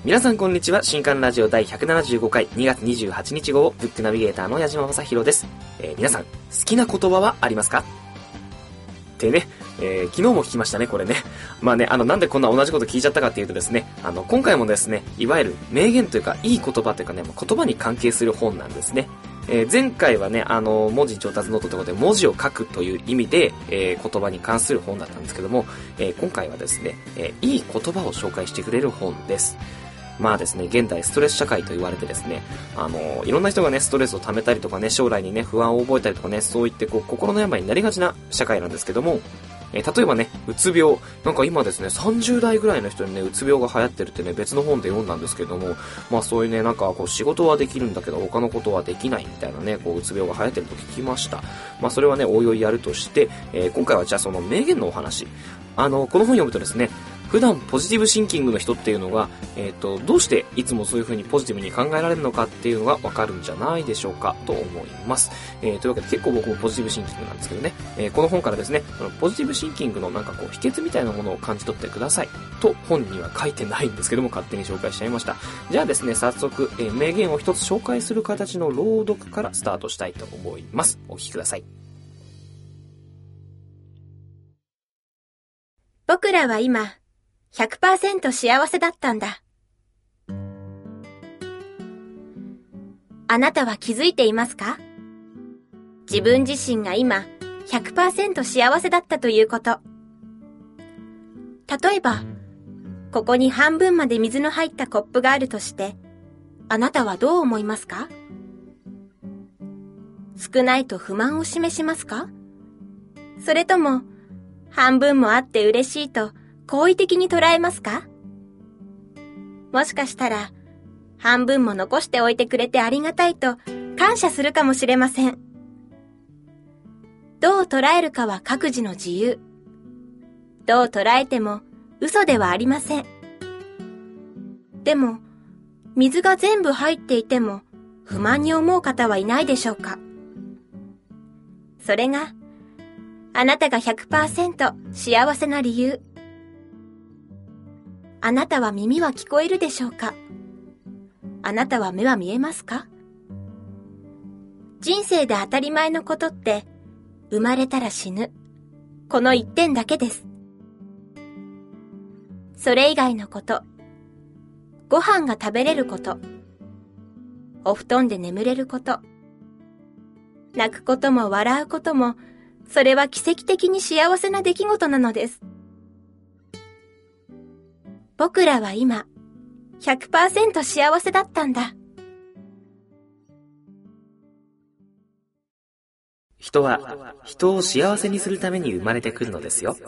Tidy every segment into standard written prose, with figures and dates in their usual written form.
皆さんこんにちは。新刊ラジオ第175回2月28日号ブックナビゲーターの矢島正宏です。皆さん好きな言葉はありますかってね、昨日も聞きましたね、これね。まあね、なんでこんな同じこと聞いちゃったかっていうとですね、今回もですね、いわゆる名言というか、いい言葉というかね、言葉に関係する本なんですね。前回はね、文字上達ノートということで、文字を書くという意味で、言葉に関する本だったんですけども、今回はですね、いい言葉を紹介してくれる本です。まあですね、現代ストレス社会と言われてですね、いろんな人がね、ストレスを溜めたりとかね、将来にね、不安を覚えたりとかね、そういって心の病になりがちな社会なんですけども、例えばね、うつ病。なんか今ですね、30代ぐらいの人にね、うつ病が流行ってるってね、別の本で読んだんですけども、まあそういうね、なんか仕事はできるんだけど、他のことはできないみたいなね、うつ病が流行ってると聞きました。まあそれはね、おいおいやるとして、今回はじゃあその名言のお話。この本読むとですね、普段ポジティブシンキングの人っていうのが、どうしていつもそういう風にポジティブに考えられるのかっていうのがわかるんじゃないでしょうかと思います。というわけで結構僕もポジティブシンキングなんですけどね、この本からですね、このポジティブシンキングのなんか秘訣みたいなものを感じ取ってくださいと本には書いてないんですけども、勝手に紹介しちゃいました。じゃあですね、早速、名言を一つ紹介する形の朗読からスタートしたいと思います。お聞きください。 僕らは今、100% 幸せだったんだ。あなたは気づいていますか？自分自身が今、100% 幸せだったということ。例えば、ここに半分まで水の入ったコップがあるとして、あなたはどう思いますか？少ないと不満を示しますか？それとも、半分もあって嬉しいと好意的に捉えますか？もしかしたら、半分も残しておいてくれてありがたいと感謝するかもしれません。どう捉えるかは各自の自由。どう捉えても嘘ではありません。でも、水が全部入っていても不満に思う方はいないでしょうか？それが、あなたが 100% 幸せな理由。あなたは耳は聞こえるでしょうか？あなたは目は見えますか？人生で当たり前のことって、生まれたら死ぬ。この一点だけです。それ以外のこと、ご飯が食べれること、お布団で眠れること、泣くことも笑うことも、それは奇跡的に幸せな出来事なのです。僕らは今、100% 幸せだったんだ。 人は人を幸せにするために生まれてくるのですよ。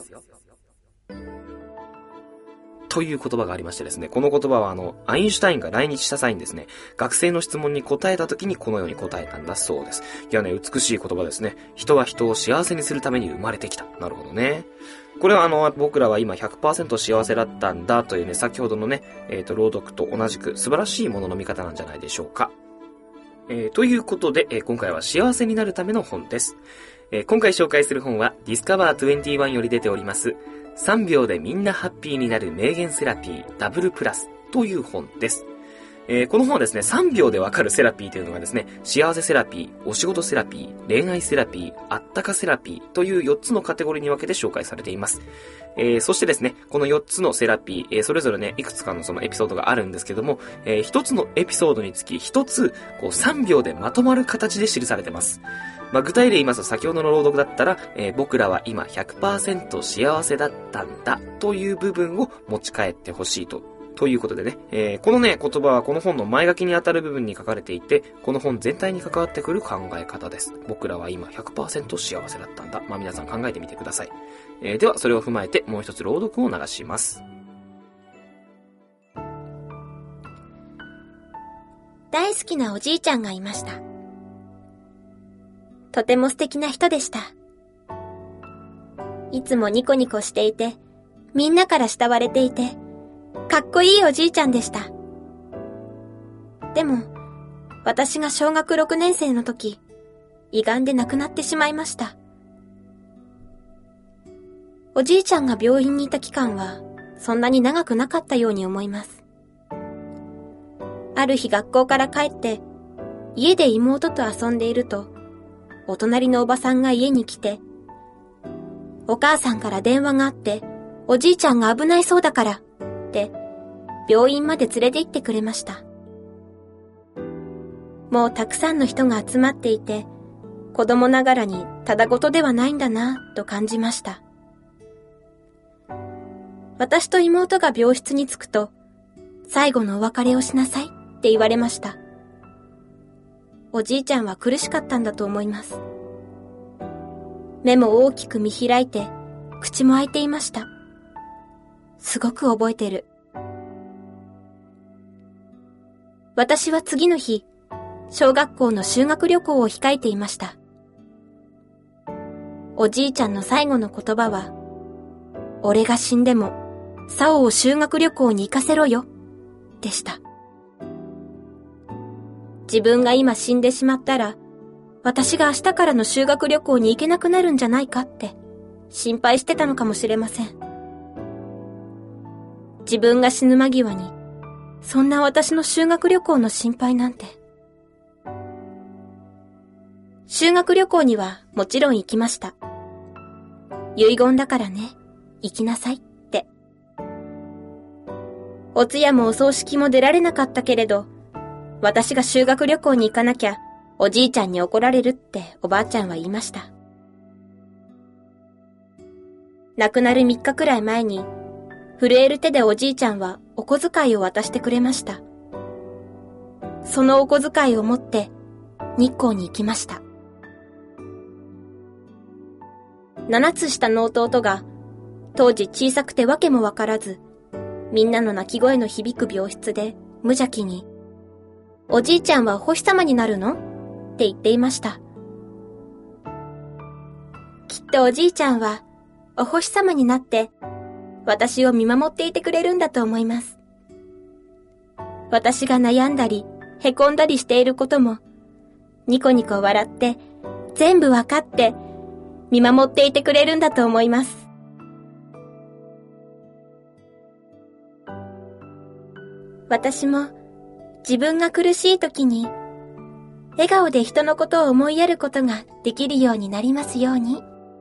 という言葉がありましてですね、この言葉はアインシュタインが来日した際にですね、学生の質問に答えた時にこのように答えたんだそうです。いやね、美しい言葉ですね。人は人を幸せにするために生まれてきた。なるほどね。これは僕らは今 100% 幸せだったんだというね、先ほどのね、朗読と同じく素晴らしいものの見方なんじゃないでしょうか。ということで、今回は幸せになるための本です。今回紹介する本は Discover21 より出ております3秒でみんなハッピーになる名言セラピーダブルプラスという本です。この本はですね、3秒でわかるセラピーというのがですね、幸せセラピー、お仕事セラピー、恋愛セラピー、あったかセラピーという4つのカテゴリーに分けて紹介されています。そしてですね、この4つのセラピー、それぞれね、いくつかのそのエピソードがあるんですけども、1つのエピソードにつき1つ、3秒でまとまる形で記されています。まあ、具体例言いますと、先ほどの朗読だったら、僕らは今 100% 幸せだったんだという部分を持ち帰ってほしいということでね、このね、言葉はこの本の前書きにあたる部分に書かれていて、この本全体に関わってくる考え方です。僕らは今 100% 幸せだったんだ。まあ皆さん考えてみてください。ではそれを踏まえてもう一つ朗読を流します。 大好きなおじいちゃんがいました。とても素敵な人でした。いつもニコニコしていて、みんなから慕われていて、かっこいいおじいちゃんでした。でも、私が小学6年生の時、胃がんで亡くなってしまいました。おじいちゃんが病院にいた期間は、そんなに長くなかったように思います。 ある日学校から帰って、家で妹と遊んでいると、お隣のおばさんが家に来て、お母さんから電話があって、おじいちゃんが危ないそうだから、って、病院まで連れて行ってくれました。もうたくさんの人が集まっていて、子供ながらにただごとではないんだな、と感じました。私と妹が病室に着くと、最後のお別れをしなさいって言われました。おじいちゃんは苦しかったんだと思います。目も大きく見開いて、口も開いていました。すごく覚えてる。私は次の日、小学校の修学旅行を控えていました。おじいちゃんの最後の言葉は、俺が死んでも、サオを修学旅行に行かせろよ、でした。自分が今死んでしまったら、私が明日からの修学旅行に行けなくなるんじゃないかって心配してたのかもしれません。自分が死ぬ間際に、そんな私の修学旅行の心配なんて。修学旅行にはもちろん行きました。遺言だからね、行きなさいって。お通夜もお葬式も出られなかったけれど、私が修学旅行に行かなきゃ、おじいちゃんに怒られるっておばあちゃんは言いました。亡くなる3日くらい前に、震える手でおじいちゃんはお小遣いを渡してくれました。そのお小遣いを持って日光に行きました。7つ下の弟が、当時小さくてわけもわからず、みんなの泣き声の響く病室で無邪気に、おじいちゃんはお星様になるの？って言っていました。きっとおじいちゃんはお星様になって私を見守っていてくれるんだと思います。私が悩んだりへこんだりしていることもニコニコ笑って全部わかって見守っていてくれるんだと思います。私も自分が苦しい時に笑顔で人のことを思いやることができるようになりますように。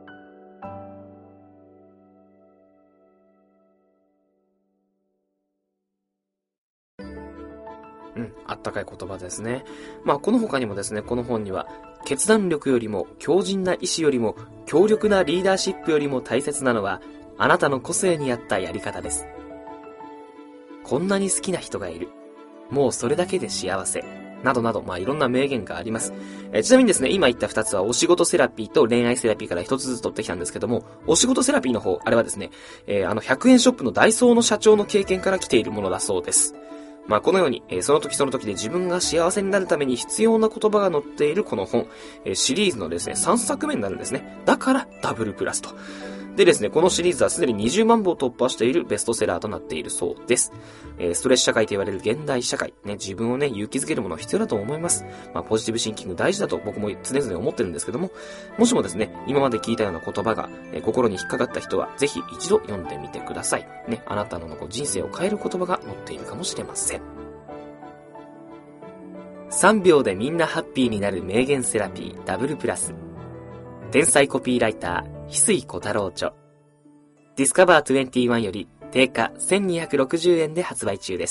あったかい言葉ですね。この他にもですね、この本には、決断力よりも強靭な意志よりも強力なリーダーシップよりも大切なのは、あなたの個性に合ったやり方です。こんなに好きな人がいる。もうそれだけで幸せ。などなど、いろんな名言があります。ちなみにですね、今言った2つはお仕事セラピーと恋愛セラピーから1つずつ取ってきたんですけども、お仕事セラピーの方、あれはですね、100円ショップのダイソーの社長の経験から来ているものだそうです。このように、その時その時で自分が幸せになるために必要な言葉が載っているこの本、シリーズのですね、3作目になるんですね。だからダブルプラスと。でですね、このシリーズはすでに20万部を突破しているベストセラーとなっているそうです。ストレス社会と言われる現代社会、自分を勇気づけるもの必要だと思います。ポジティブシンキング大事だと僕も常々思ってるんですけども、もしもですね、今まで聞いたような言葉が、心に引っかかった人は、ぜひ一度読んでみてください。あなたの人生を変える言葉が載っているかもしれません。3秒でみんなハッピーになる名言セラピーダブルプラス。天才コピーライター、翡翠小太郎著。ディスカバー21より定価1260円で発売中です。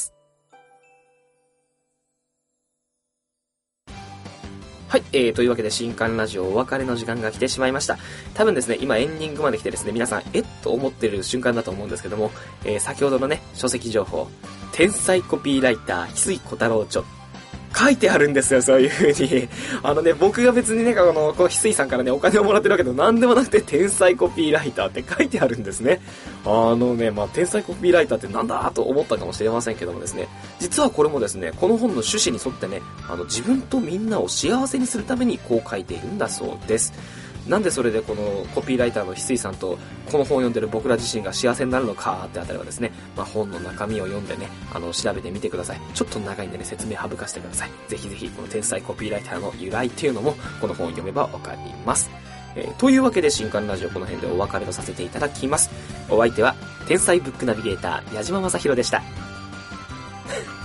はい、というわけで新刊ラジオお別れの時間が来てしまいました。多分ですね、今エンディングまで来てですね、皆さんと思ってる瞬間だと思うんですけども、先ほどのね、書籍情報、天才コピーライター、翡翠小太郎著。書いてあるんですよ、そういう風に。僕が別にこの翡翠さんからね、お金をもらってるわけでも何でもなくて、天才コピーライターって書いてあるんですね。天才コピーライターってなんだと思ったかもしれませんけどもですね、実はこれもですね、この本の趣旨に沿ってね、自分とみんなを幸せにするためにこう書いているんだそうです。なんでそれでこのコピーライターの翡翠さんとこの本を読んでる僕ら自身が幸せになるのかってあたりはですね、本の中身を読んでね、調べてみてください。ちょっと長いんでね、説明省かせてください。ぜひぜひこの天才コピーライターの由来っていうのもこの本を読めばわかります。というわけで新刊ラジオこの辺でお別れとさせていただきます。お相手は天才ブックナビゲーター矢島正宏でした。